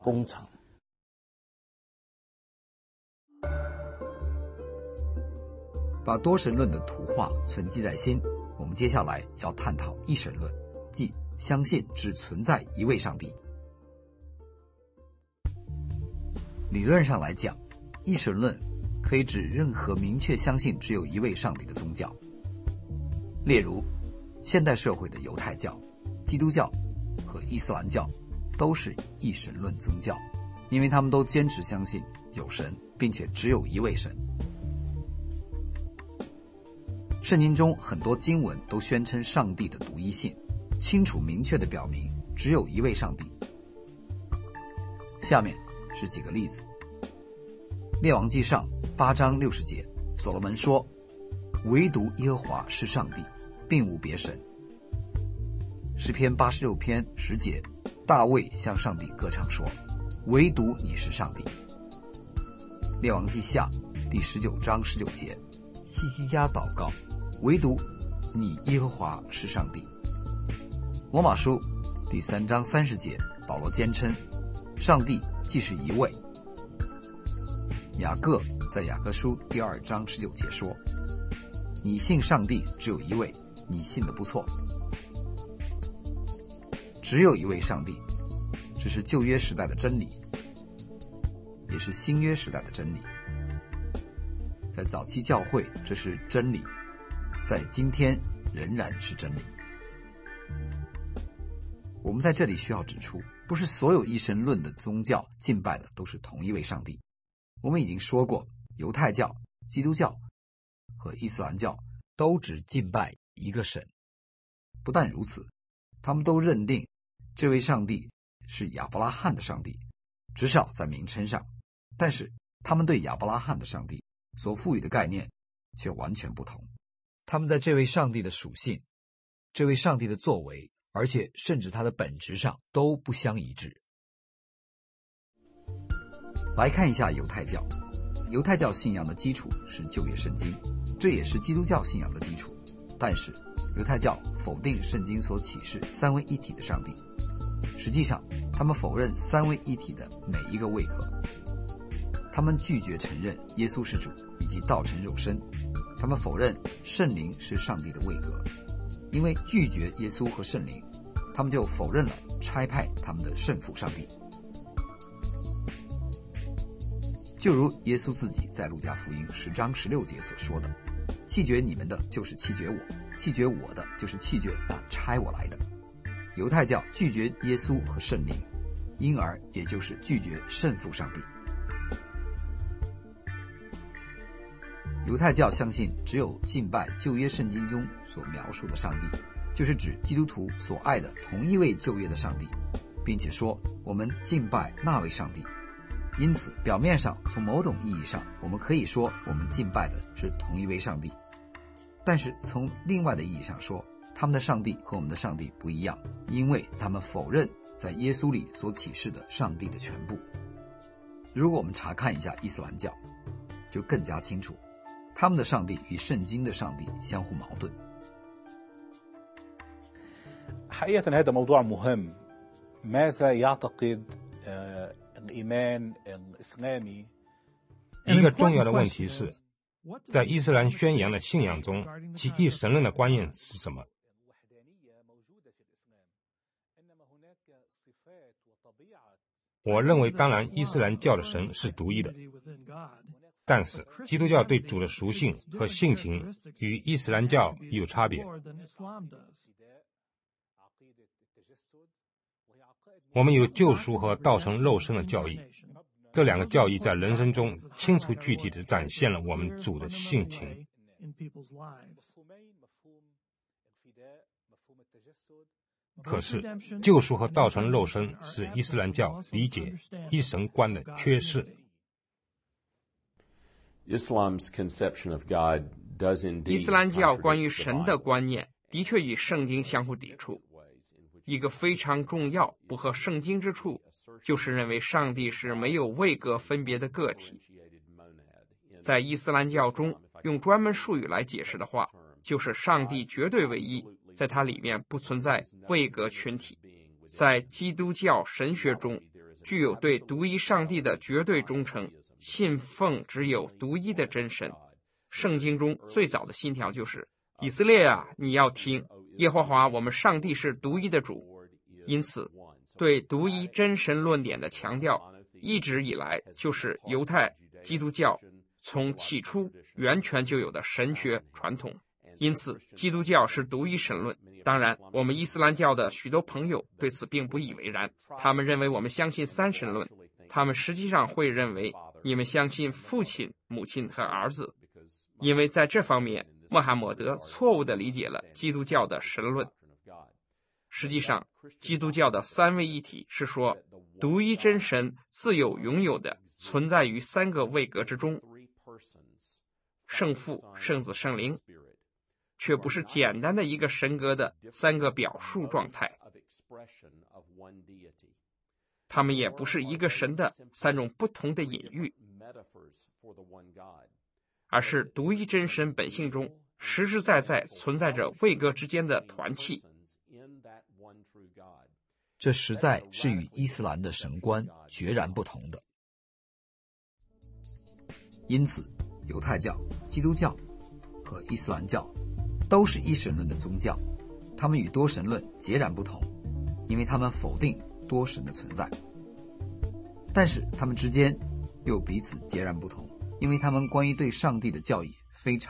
工厂。 把多神论的图画存记在心，我们接下来要探讨一神论，即相信只存在一位上帝。理论上来讲，一神论可以指任何明确相信只有一位上帝的宗教。例如，现代社会的犹太教、基督教和伊斯兰教都是一神论宗教，因为他们都坚持相信有神，并且只有一位神。圣经中很多经文都宣称上帝的独一性，清楚明确地表明只有一位上帝。下面是几个例子。列王纪上8章60节，所罗门说，唯独耶和华是上帝，并无别神。诗篇86篇10节，大卫向上帝歌唱说，唯独你是上帝。列王纪下第19章19节，希西家祷告，唯独你耶和华是上帝。罗马书第3章30节，保罗坚称上帝既是一位。雅各在雅各书第2章19节说，你信上帝只有一位，你信得不错。只有一位上帝，这是旧约时代的真理，也是新约时代的真理。在早期教会这是真理，在今天仍然是真理。我们在这里需要指出，不是所有一神论的宗教敬拜的都是同一位上帝。我们已经说过，犹太教、基督教和伊斯兰教都只敬拜一个神。不但如此，他们都认定这位上帝是亚伯拉罕的上帝，至少在名称上，但是他们对亚伯拉罕的上帝所赋予的概念却完全不同。他们在这位上帝的属性、这位上帝的作为，而且甚至他的本质上都不相一致。来看一下犹太教。犹太教信仰的基础是旧约圣经，这也是基督教信仰的基础。但是犹太教否定圣经所启示三位一体的上帝，实际上他们否认三位一体的每一个位格。他们拒绝承认耶稣是主以及道成肉身，他们否认圣灵是上帝的位格。因为拒绝耶稣和圣灵，他们就否认了差派他们的圣父上帝。就如耶稣自己在路加福音10章16节所说的，弃绝你们的就是弃绝我，弃绝我的就是弃绝那差我来的。犹太教拒绝耶稣和圣灵，因而也就是拒绝圣父上帝。犹太教相信只有敬拜旧约圣经中所描述的上帝，就是指基督徒所爱的同一位旧约的上帝，并且说我们敬拜那位上帝。因此表面上从某种意义上我们可以说我们敬拜的是同一位上帝，但是从另外的意义上说，他们的上帝和我们的上帝不一样，因为他们否认在耶稣里所启示的上帝的全部。如果我们查看一下伊斯兰教，就更加清楚他们的上帝与圣经的上帝相互矛盾。 حقيقة هذا موضوع مهم. ماذا يعتقد الإيمان الإسلامي؟ 一个重要的问题是，在伊斯兰宣扬的信仰中，其一神论的观念是什么？我认为，当然，伊斯兰教的神是独一的，但是基督教对主的属性和性情与伊斯兰教有差别。我们有救赎和道成肉身的教义，这两个教义在人生中清楚具体地展现了我们主的性情。可是救赎和道成肉身是伊斯兰教理解一神观的缺失。 伊斯兰教关于神的观念的确与圣经相互抵触。一个非常重要不合圣经之处，就是认为上帝是没有位格分别的个体。在伊斯兰教中，用专门术语来解释的话，就是上帝绝对唯一，在它里面不存在位格群体。在基督教神学中， 具有对独一上帝的绝对忠诚，信奉只有独一的真神。圣经中最早的信条就是以色列啊，你要听，耶和华我们上帝是独一的主。因此对独一真神论点的强调一直以来就是犹太基督教从起初源泉就有的神学传统。因此基督教是独一神论。当然我们伊斯兰教的许多朋友对此并不以为然，他们认为我们相信三神论，他们实际上会认为你们相信父亲、母亲和儿子，因为在这方面穆罕默德错误地理解了基督教的神论。实际上基督教的三位一体是说独一真神自有永有的存在于三个位格之中，圣父、圣子、圣灵，却不是简单的一个神格的三个表述状态，他们也不是一个神的三种不同的隐喻，而是独一真神本性中实实在在存在着位格之间的团契。 这实在是与伊斯兰的神观决然不同的。因此犹太教、基督教和伊斯兰教都是一神论的宗教，他们与多神论截然不同，因为他们否定多神的存在。但是他们之间又彼此截然不同，因为他们关于对上帝的教义非常